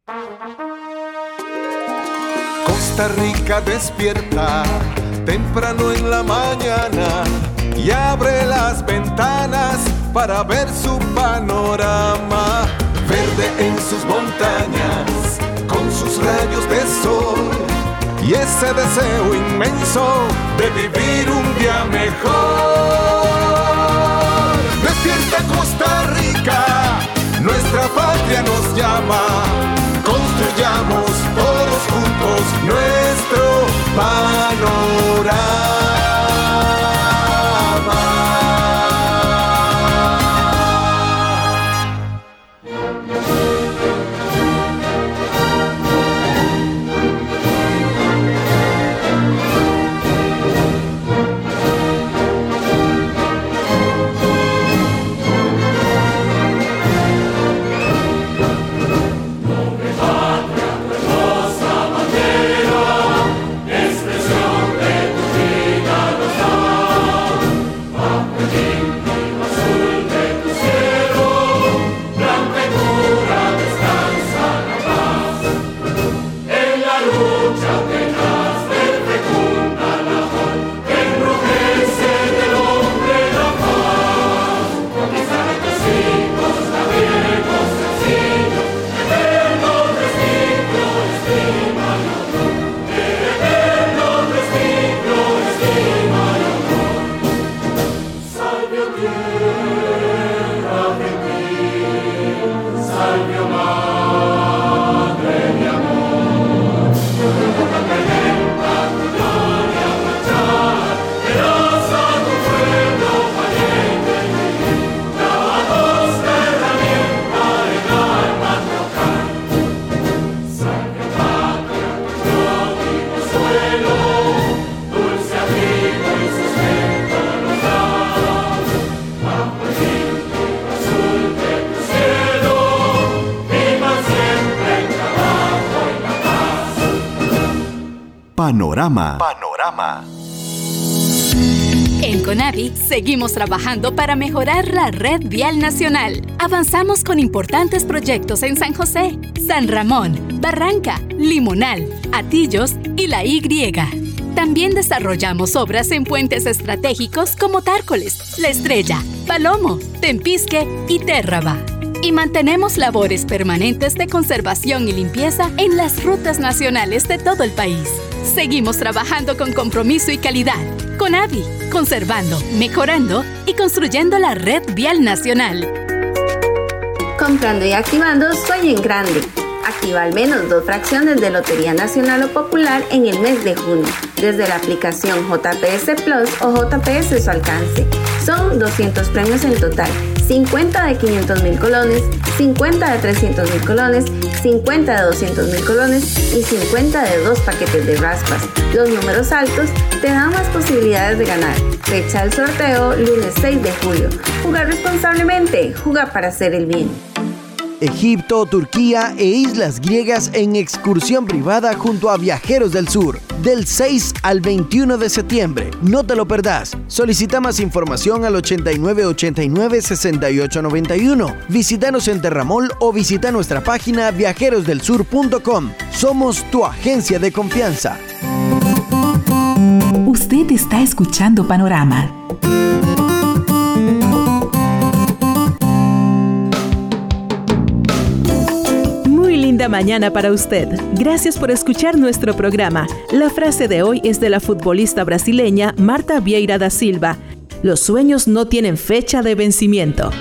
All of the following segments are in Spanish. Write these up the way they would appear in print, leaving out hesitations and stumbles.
Costa Rica despierta temprano en la mañana y abre las ventanas para ver su panorama. Verde en sus montañas, con sus rayos de sol y ese deseo inmenso de vivir un día mejor. Despierta Costa Rica, nuestra patria nos llama. Construyamos todos juntos nuestro panorama. Panorama. En CONAVI seguimos trabajando para mejorar la red vial nacional. Avanzamos con importantes proyectos en San José, San Ramón, Barranca, Limonal, Atillos y La Y. También desarrollamos obras en puentes estratégicos como Tárcoles, La Estrella, Palomo, Tempisque y Térraba. Y mantenemos labores permanentes de conservación y limpieza en las rutas nacionales de todo el país. Seguimos trabajando con compromiso y calidad. CONAVI, conservando, mejorando y construyendo la red vial nacional. Comprando y activando Sueña en Grande. Activa al menos 2 fracciones de Lotería Nacional o Popular en el mes de junio, desde la aplicación JPS Plus o JPS Su Alcance. Son 200 premios en total, 50 de 500,000 colones, 50 de 300,000 colones, 50 de 200,000 colones y 50 de 2 paquetes de raspas. Los números altos te dan más posibilidades de ganar. Fecha del sorteo, lunes 6 de julio. Jugar responsablemente, jugar para hacer el bien. Egipto, Turquía e islas griegas en excursión privada junto a Viajeros del Sur, del 6 al 21 de septiembre. No te lo perdás. Solicita más información al 8989-6891. Visítanos en Terramol o visita nuestra página viajerosdelsur.com. Somos tu agencia de confianza. Usted está escuchando Panorama. Linda mañana para usted. Gracias por escuchar nuestro programa. La frase de hoy es de la futbolista brasileña Marta Vieira da Silva. Los sueños no tienen fecha de vencimiento.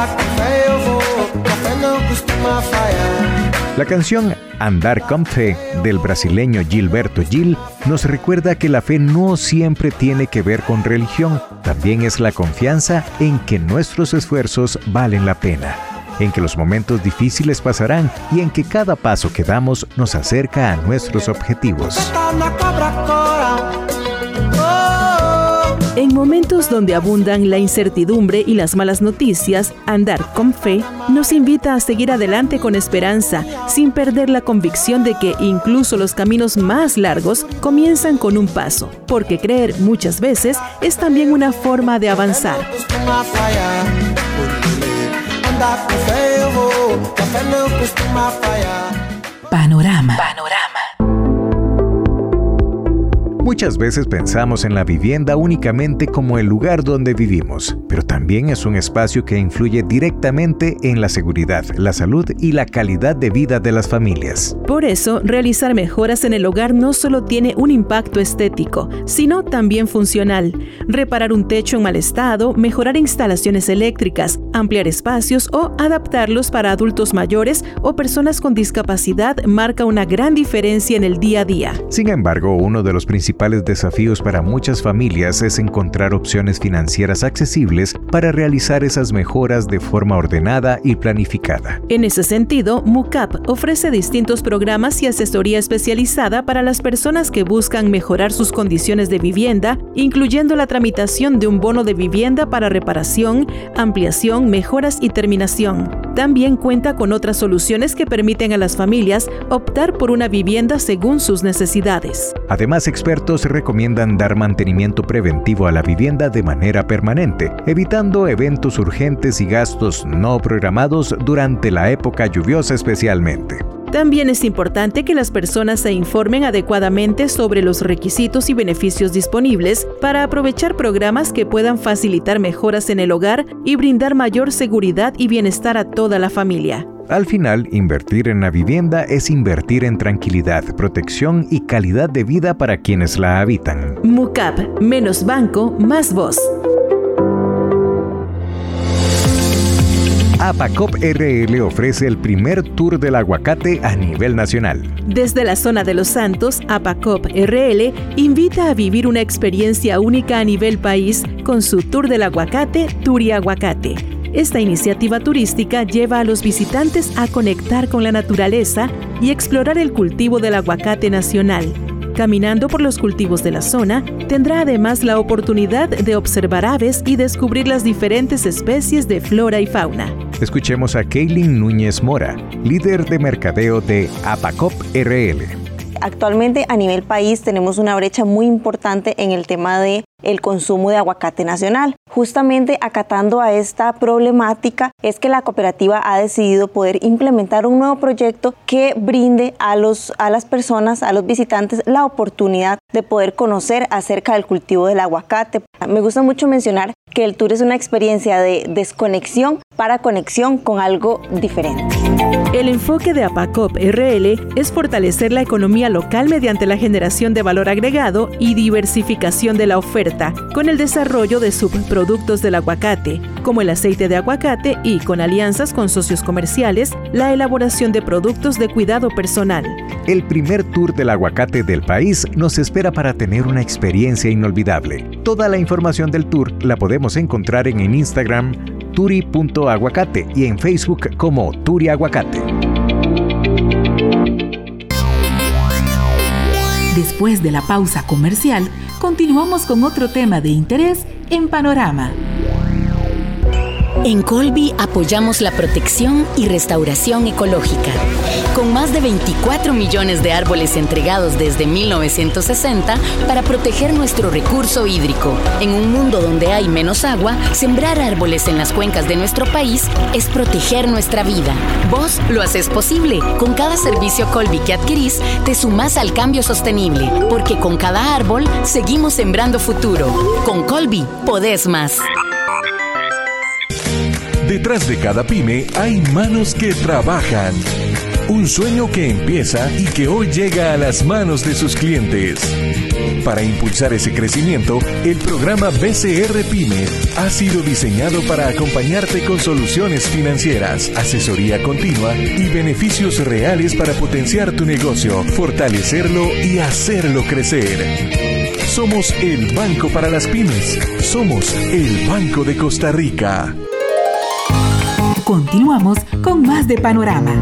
La canción Andar con Fe del brasileño Gilberto Gil nos recuerda que la fe no siempre tiene que ver con religión. También es la confianza en que nuestros esfuerzos valen la pena, en que los momentos difíciles pasarán y en que cada paso que damos nos acerca a nuestros objetivos. En momentos donde abundan la incertidumbre y las malas noticias, Andar con Fe nos invita a seguir adelante con esperanza, sin perder la convicción de que incluso los caminos más largos comienzan con un paso, porque creer muchas veces es también una forma de avanzar. Panorama. Muchas veces pensamos en la vivienda únicamente como el lugar donde vivimos, pero también es un espacio que influye directamente en la seguridad, la salud y la calidad de vida de las familias. Por eso, realizar mejoras en el hogar no solo tiene un impacto estético, sino también funcional. Reparar un techo en mal estado, mejorar instalaciones eléctricas, ampliar espacios o adaptarlos para adultos mayores o personas con discapacidad marca una gran diferencia en el día a día. Sin embargo, uno de los principales desafíos para muchas familias es encontrar opciones financieras accesibles para realizar esas mejoras de forma ordenada y planificada. En ese sentido, MUCAP ofrece distintos programas y asesoría especializada para las personas que buscan mejorar sus condiciones de vivienda, incluyendo la tramitación de un bono de vivienda para reparación, ampliación, mejoras y terminación. También cuenta con otras soluciones que permiten a las familias optar por una vivienda según sus necesidades. Además, expertos recomiendan dar mantenimiento preventivo a la vivienda de manera permanente, evitando eventos urgentes y gastos no programados durante la época lluviosa especialmente. También es importante que las personas se informen adecuadamente sobre los requisitos y beneficios disponibles para aprovechar programas que puedan facilitar mejoras en el hogar y brindar mayor seguridad y bienestar a toda la familia. Al final, invertir en la vivienda es invertir en tranquilidad, protección y calidad de vida para quienes la habitan. MUCAP, menos banco, más voz. APACOP RL ofrece el primer tour del aguacate a nivel nacional. Desde la zona de Los Santos, APACOP RL invita a vivir una experiencia única a nivel país con su tour del aguacate, Turiaguacate. Esta iniciativa turística lleva a los visitantes a conectar con la naturaleza y explorar el cultivo del aguacate nacional. Caminando por los cultivos de la zona, tendrá además la oportunidad de observar aves y descubrir las diferentes especies de flora y fauna. Escuchemos a Kaylin Núñez Mora, líder de mercadeo de APACOP RL. Actualmente a nivel país tenemos una brecha muy importante en el tema de el consumo de aguacate nacional. Justamente acatando a esta problemática es que la cooperativa ha decidido poder implementar un nuevo proyecto que brinde a las personas, a los visitantes, la oportunidad de poder conocer acerca del cultivo del aguacate. Me gusta mucho mencionar que el tour es una experiencia de desconexión para conexión con algo diferente. El enfoque de APACOP RL es fortalecer la economía local mediante la generación de valor agregado y diversificación de la oferta, con el desarrollo de subproductos del aguacate, como el aceite de aguacate y, con alianzas con socios comerciales, la elaboración de productos de cuidado personal. El primer tour del aguacate del país nos espera para tener una experiencia inolvidable. Toda la información del tour la podemos encontrar en Instagram turi.aguacate y en Facebook como Turiaguacate. Después de la pausa comercial, continuamos con otro tema de interés en Panorama. En Colby apoyamos la protección y restauración ecológica. Con más de 24 millones de árboles entregados desde 1960 para proteger nuestro recurso hídrico. En un mundo donde hay menos agua, sembrar árboles en las cuencas de nuestro país es proteger nuestra vida. Vos lo haces posible. Con cada servicio Colby que adquirís, te sumás al cambio sostenible. Porque con cada árbol, seguimos sembrando futuro. Con Colby, podés más. Detrás de cada pyme hay manos que trabajan. Un sueño que empieza y que hoy llega a las manos de sus clientes. Para impulsar ese crecimiento, el programa BCR Pyme ha sido diseñado para acompañarte con soluciones financieras, asesoría continua y beneficios reales para potenciar tu negocio, fortalecerlo y hacerlo crecer. Somos el Banco para las Pymes. Somos el Banco de Costa Rica. Continuamos con más de Panorama.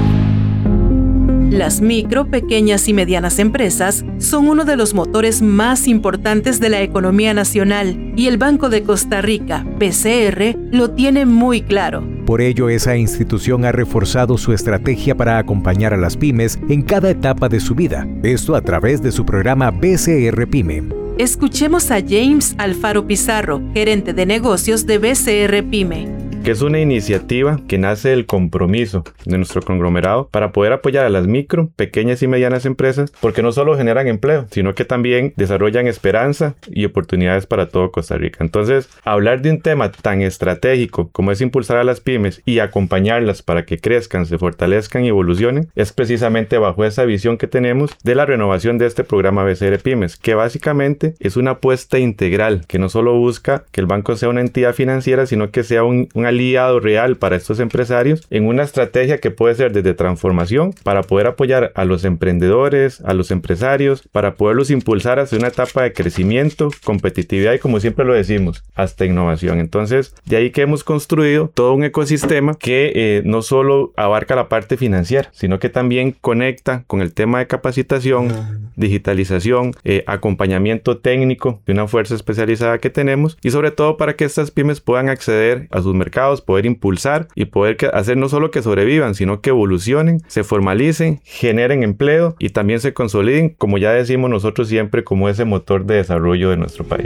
Las micro, pequeñas y medianas empresas son uno de los motores más importantes de la economía nacional y el Banco de Costa Rica, BCR, lo tiene muy claro. Por ello, esa institución ha reforzado su estrategia para acompañar a las pymes en cada etapa de su vida. Esto a través de su programa BCR Pyme. Escuchemos a James Alfaro Pizarro, gerente de negocios de BCR Pyme. que es una iniciativa que nace del compromiso de nuestro conglomerado para poder apoyar a las micro, pequeñas y medianas empresas, porque no solo generan empleo, sino que también desarrollan esperanza y oportunidades para todo Costa Rica. Entonces, hablar de un tema tan estratégico como es impulsar a las pymes y acompañarlas para que crezcan, se fortalezcan y evolucionen, es precisamente bajo esa visión que tenemos de la renovación de este programa BCR Pymes, que básicamente es una apuesta integral, que no solo busca que el banco sea una entidad financiera, sino que sea un aliado real para estos empresarios en una estrategia que puede ser desde transformación para poder apoyar a los emprendedores, a los empresarios, para poderlos impulsar hacia una etapa de crecimiento, competitividad y, como siempre lo decimos, hasta innovación. Entonces, de ahí que hemos construido todo un ecosistema que no solo abarca la parte financiera, sino que también conecta con el tema de capacitación, digitalización, acompañamiento técnico de una fuerza especializada que tenemos, y sobre todo para que estas pymes puedan acceder a sus mercados, poder impulsar y poder hacer no solo que sobrevivan, sino que evolucionen, se formalicen, generen empleo y también se consoliden, como ya decimos nosotros siempre, como ese motor de desarrollo de nuestro país.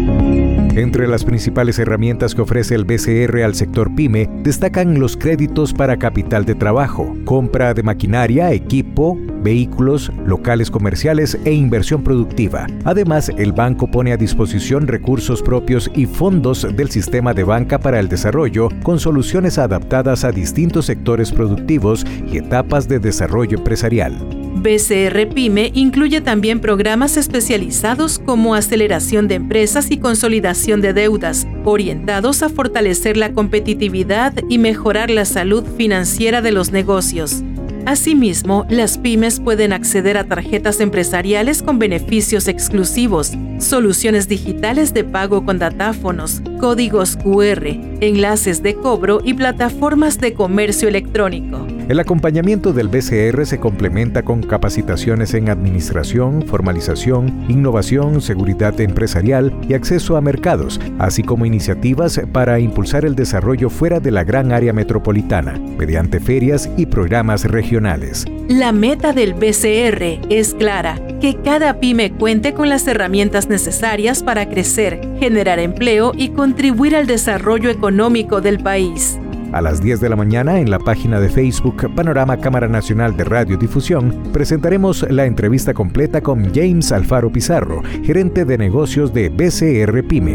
Entre las principales herramientas que ofrece el BCR al sector PYME destacan los créditos para capital de trabajo, compra de maquinaria, equipo, vehículos, locales comerciales e inversión productiva. Además, el banco pone a disposición recursos propios y fondos del sistema de banca para el desarrollo con soluciones adaptadas a distintos sectores productivos y etapas de desarrollo empresarial. BCR Pyme incluye también programas especializados como aceleración de empresas y consolidación de deudas, orientados a fortalecer la competitividad y mejorar la salud financiera de los negocios. Asimismo, las pymes pueden acceder a tarjetas empresariales con beneficios exclusivos, soluciones digitales de pago con datáfonos, códigos QR, enlaces de cobro y plataformas de comercio electrónico. El acompañamiento del BCR se complementa con capacitaciones en administración, formalización, innovación, seguridad empresarial y acceso a mercados, así como iniciativas para impulsar el desarrollo fuera de la gran área metropolitana, mediante ferias y programas regionales. La meta del BCR es clara: que cada pyme cuente con las herramientas necesarias para crecer, generar empleo y contribuir al desarrollo económico del país. A las 10 de la mañana, en la página de Facebook Panorama Cámara Nacional de Radiodifusión, presentaremos la entrevista completa con James Alfaro Pizarro, gerente de negocios de BCR Pyme.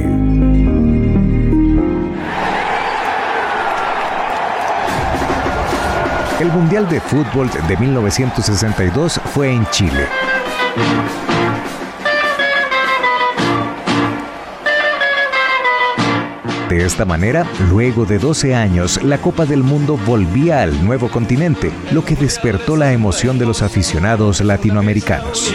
El Mundial de Fútbol de 1962 fue en Chile. De esta manera, luego de 12 años, la Copa del Mundo volvía al nuevo continente, lo que despertó la emoción de los aficionados latinoamericanos.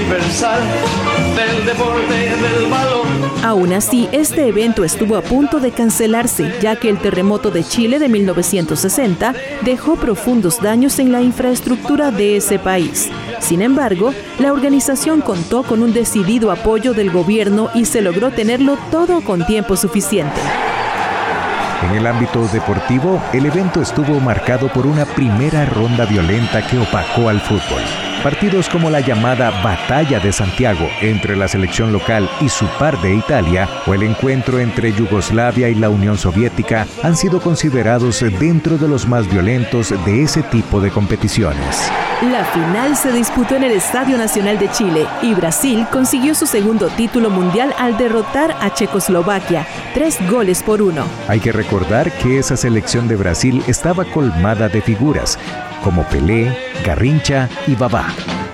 Aún así, este evento estuvo a punto de cancelarse, ya que el terremoto de Chile de 1960 dejó profundos daños en la infraestructura de ese país. Sin embargo, la organización contó con un decidido apoyo del gobierno y se logró tenerlo todo con tiempo suficiente. En el ámbito deportivo, el evento estuvo marcado por una primera ronda violenta que opacó al fútbol. Partidos como la llamada Batalla de Santiago entre la selección local y su par de Italia, o el encuentro entre Yugoslavia y la Unión Soviética, han sido considerados dentro de los más violentos de ese tipo de competiciones. La final se disputó en el Estadio Nacional de Chile y Brasil consiguió su segundo título mundial al derrotar a Checoslovaquia 3-1. Hay que recordar que esa selección de Brasil estaba colmada de figuras como Pelé, Garrincha y Babá.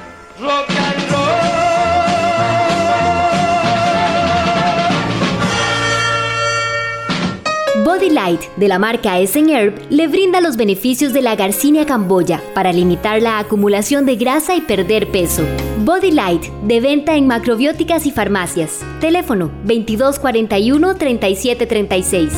Body Light, de la marca Essen Herb, le brinda los beneficios de la Garcinia camboya para limitar la acumulación de grasa y perder peso. Body Light, de venta en macrobióticas y farmacias. Teléfono 2241-3736.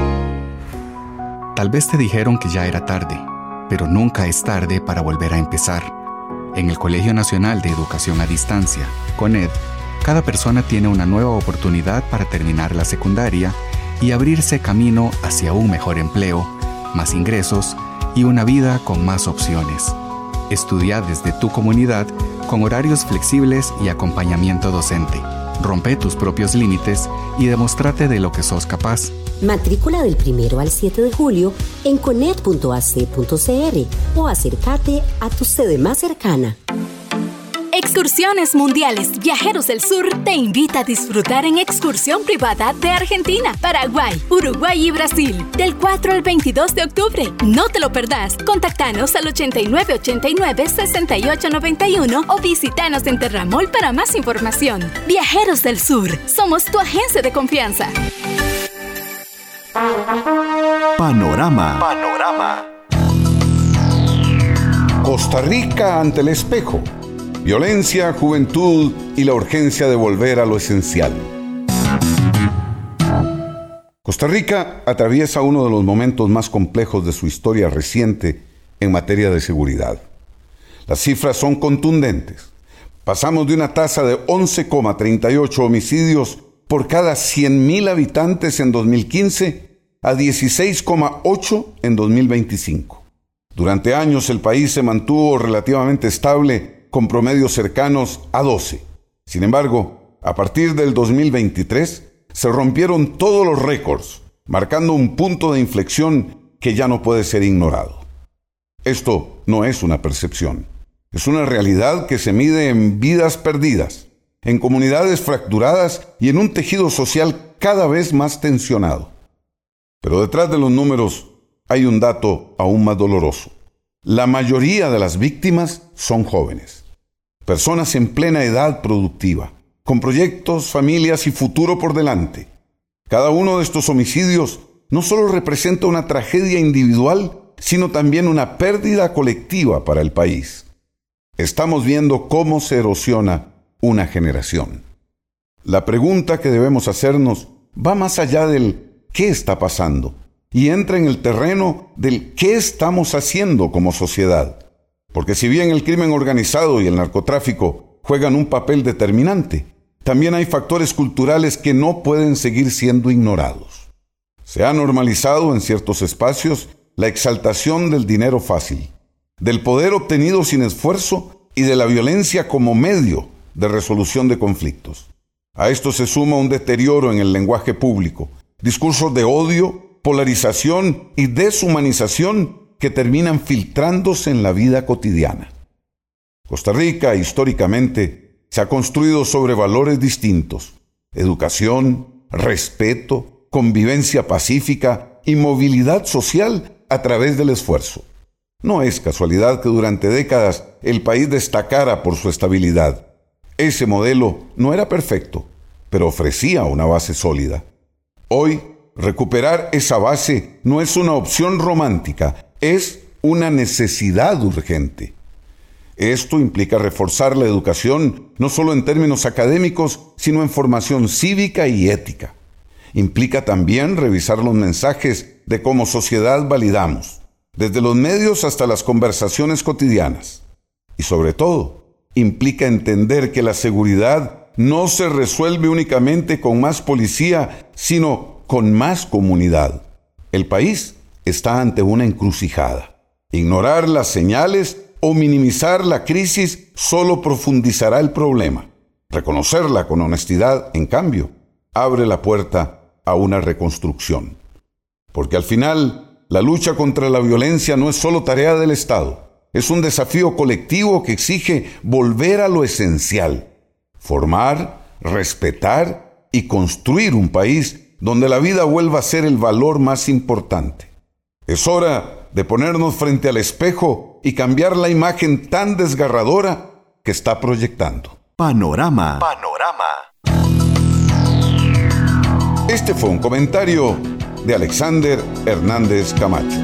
Tal vez te dijeron que ya era tarde, pero nunca es tarde para volver a empezar. En el Colegio Nacional de Educación a Distancia, CONED, cada persona tiene una nueva oportunidad para terminar la secundaria y abrirse camino hacia un mejor empleo, más ingresos y una vida con más opciones. Estudia desde tu comunidad con horarios flexibles y acompañamiento docente. Rompe tus propios límites y demóstrate de lo que sos capaz. Matrícula del 1 al 7 de julio en coned.ac.cr o acércate a tu sede más cercana. Excursiones Mundiales Viajeros del Sur te invita a disfrutar en excursión privada de Argentina, Paraguay, Uruguay y Brasil del 4 al 22 de octubre. No te lo perdás. Contactanos al 8989-6891 o visítanos en Terramol para más información. Viajeros del Sur, somos tu agencia de confianza. Panorama. Costa Rica ante el espejo. Violencia, juventud y la urgencia de volver a lo esencial. Costa Rica atraviesa uno de los momentos más complejos de su historia reciente en materia de seguridad. Las cifras son contundentes. Pasamos de una tasa de 11,38 homicidios por cada 100.000 habitantes en 2015 a 16,8 en 2025. Durante años el país se mantuvo relativamente estable con promedios cercanos a 12. Sin embargo, a partir del 2023 se rompieron todos los récords, marcando un punto de inflexión que ya no puede ser ignorado. Esto no es una percepción, es una realidad que se mide en vidas perdidas, en comunidades fracturadas y en un tejido social cada vez más tensionado. Pero detrás de los números hay un dato aún más doloroso. La mayoría de las víctimas son jóvenes. Personas en plena edad productiva, con proyectos, familias y futuro por delante. Cada uno de estos homicidios no solo representa una tragedia individual, sino también una pérdida colectiva para el país. Estamos viendo cómo se erosiona una generación. La pregunta que debemos hacernos va más allá del ¿qué está pasando? Y entra en el terreno del ¿qué estamos haciendo como sociedad? Porque si bien el crimen organizado y el narcotráfico juegan un papel determinante, también hay factores culturales que no pueden seguir siendo ignorados. Se ha normalizado en ciertos espacios la exaltación del dinero fácil, del poder obtenido sin esfuerzo y de la violencia como medio de resolución de conflictos. A esto se suma un deterioro en el lenguaje público, discursos de odio, polarización y deshumanización que terminan filtrándose en la vida cotidiana. Costa Rica, históricamente, se ha construido sobre valores distintos: educación, respeto, convivencia pacífica y movilidad social a través del esfuerzo. No es casualidad que durante décadas el país destacara por su estabilidad. Ese modelo no era perfecto, pero ofrecía una base sólida. Hoy, recuperar esa base no es una opción romántica, es una necesidad urgente. Esto implica reforzar la educación, no solo en términos académicos, sino en formación cívica y ética. Implica también revisar los mensajes de cómo sociedad validamos, desde los medios hasta las conversaciones cotidianas. Y sobre todo, implica entender que la seguridad no se resuelve únicamente con más policía, sino con más comunidad. El país está ante una encrucijada. Ignorar las señales o minimizar la crisis solo profundizará el problema. Reconocerla con honestidad, en cambio, abre la puerta a una reconstrucción. Porque al final, la lucha contra la violencia no es solo tarea del Estado. Es un desafío colectivo que exige volver a lo esencial: formar, respetar y construir un país donde la vida vuelva a ser el valor más importante. Es hora de ponernos frente al espejo y cambiar la imagen tan desgarradora que está proyectando. Panorama. Este fue un comentario de Alexander Hernández Camacho.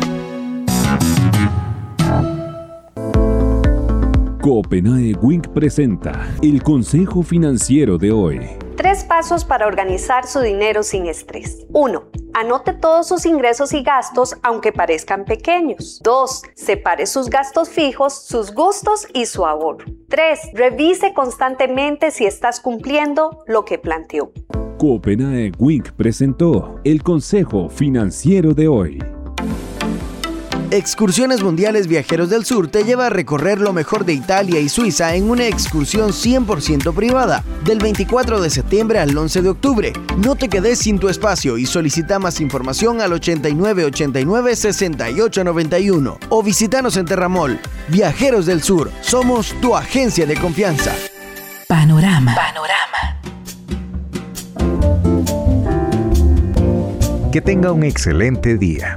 Copenhague Wink presenta el consejo financiero de hoy. 3 pasos para organizar su dinero sin estrés. 1. Anote todos sus ingresos y gastos, aunque parezcan pequeños. 2. Separe sus gastos fijos, sus gustos y su ahorro. 3. Revise constantemente si estás cumpliendo lo que planteó. Copenhague Wink presentó el consejo financiero de hoy. Excursiones Mundiales Viajeros del Sur te lleva a recorrer lo mejor de Italia y Suiza en una excursión 100% privada, del 24 de septiembre al 11 de octubre. No te quedes sin tu espacio y solicita más información al 8989-6891 o visítanos en Terramol. Viajeros del Sur, somos tu agencia de confianza. Panorama. Que tenga un excelente día.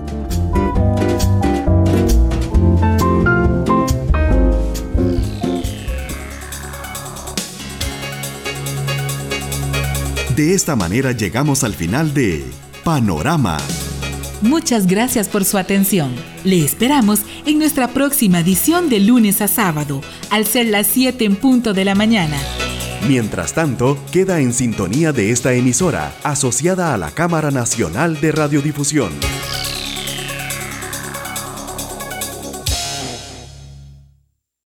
De esta manera llegamos al final de Panorama. Muchas gracias por su atención. Le esperamos en nuestra próxima edición de lunes a sábado, al ser las 7 en punto de la mañana. Mientras tanto, queda en sintonía de esta emisora, asociada a la Cámara Nacional de Radiodifusión.